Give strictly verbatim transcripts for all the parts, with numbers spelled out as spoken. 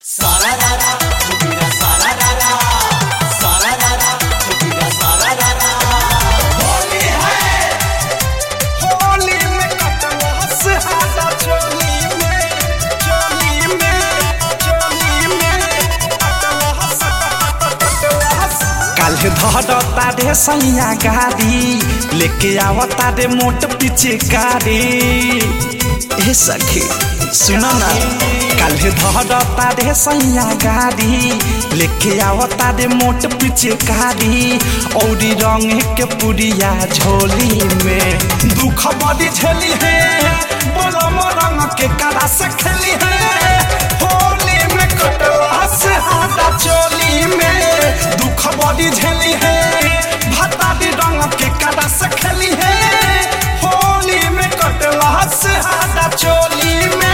Sararara, chupira sararara, sararara, chupira sararara। Holi है, होली में कटवा से हाथा चोली में, चोली में, चोली में कटवा से कटवा से। काल्हे धरता रे सैया गाड़ी लेके आवता रे मोट पीछे गाड़ी। ए सखी सुनो ना, काल्हे धरता रे सैया गाड़ी लेके आवता रे मोट पीछे गाड़ी। औरी रंग के पुरिया झोली में दुख बड़ी झेली है, बोलो रंग के काला से खेली है। होली में कटवा से हाथा चोली में दुख बड़ी झेली है, भतारी रंग के काला से खेली है। होली में कटवा से हाथा चोली में।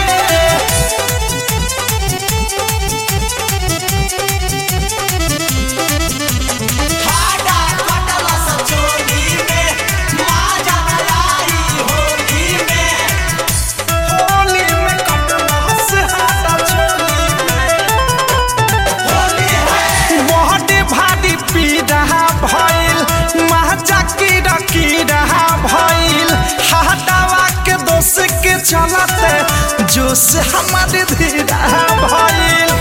हाथा कटवा से चोली में, माजा लाई होली में। होली में कटवा से हाथा चोली में। होली है, बहुत भारी पी रहा भइल, महजा की रखी रहा भइल। हटावा के दोष के चलते जोश हमारे धीरा भइल।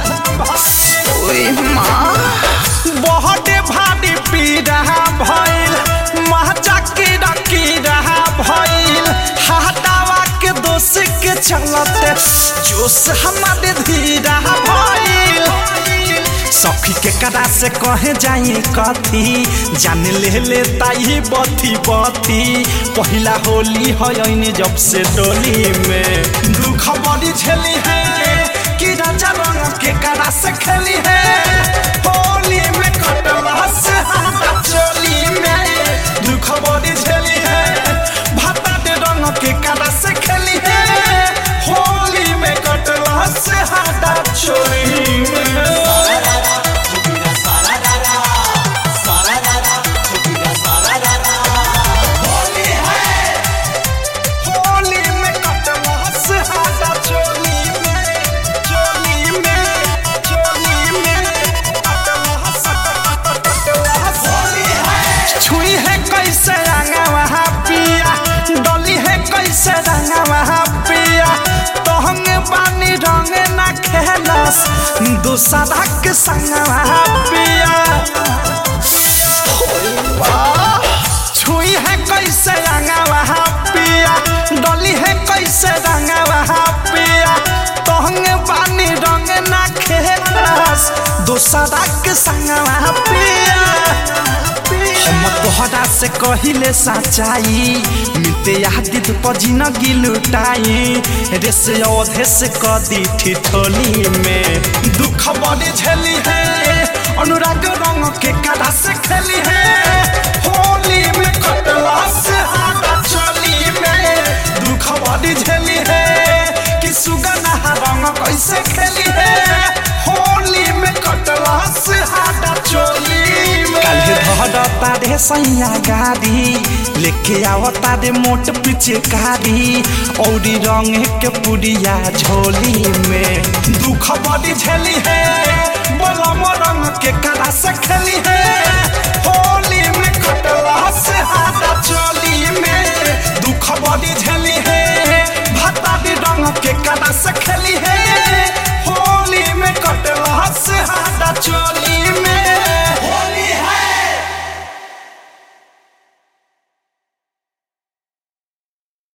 ओए माँ, बहुत भारी पी रहा भइल, महजा की रखी रहा भइल। हटावा के दोष के चलते जोश हमारे धीरा भइल। सखी के करा से कहे जाई कथी, जान ले ले ताई बथी बथी। पहिला होली है जब से डोली में दुख बड़ी झेली है, कि राजा रंग के करा से खेली है। होली में कटवा से हाथा चोली में दुख बड़ी झेली है, भतारी रंग के करा से खेली है। होली में कटवा से हाथा चोली में। चुपिरा सारारा, सारारा, चुपिरा सारारा। होली है, होली में कटवा से हाथा चोली में, चोली में, चोली में कटवा से कटवा से। होली है, छुई है कैसे रंगवा पिया, डोली है कैसे रंगवा पिया। तोहंग बानी रंग ना खेलस दूसरा के संगवा पिया। छुई है कैसे रंगवा पिया, डोली है कैसे रंगवा पिया। तोहंग बानी रंग ना खेलस दूसरा के संगवा पिया। हम तोहरा से कहिले सच्चाई, मिलते यादित पजिन गिलुटाई। रे से औधे से कदी ठिठोली में दुख बड़ी झेली है, अनुराग रंग के काला से खेली है। होली में कटवा से हाथा चोली में दुख बड़ी झेली है, कि सुगना रंग कैसे खेली है। होली में कटवा से हाथा चोली में। काल्हे धरता रे सैया गाड़ी लेके आवता रे मोट पीछे गाड़ी। औरी रंग के पुरिया झोली में दुख बड़ी झेली है, बोलम रंग के काला से खेली है। होली में कटवा से हाथा चोली में दुख बड़ी झेली है, भतारी रंग के काला से खेली है।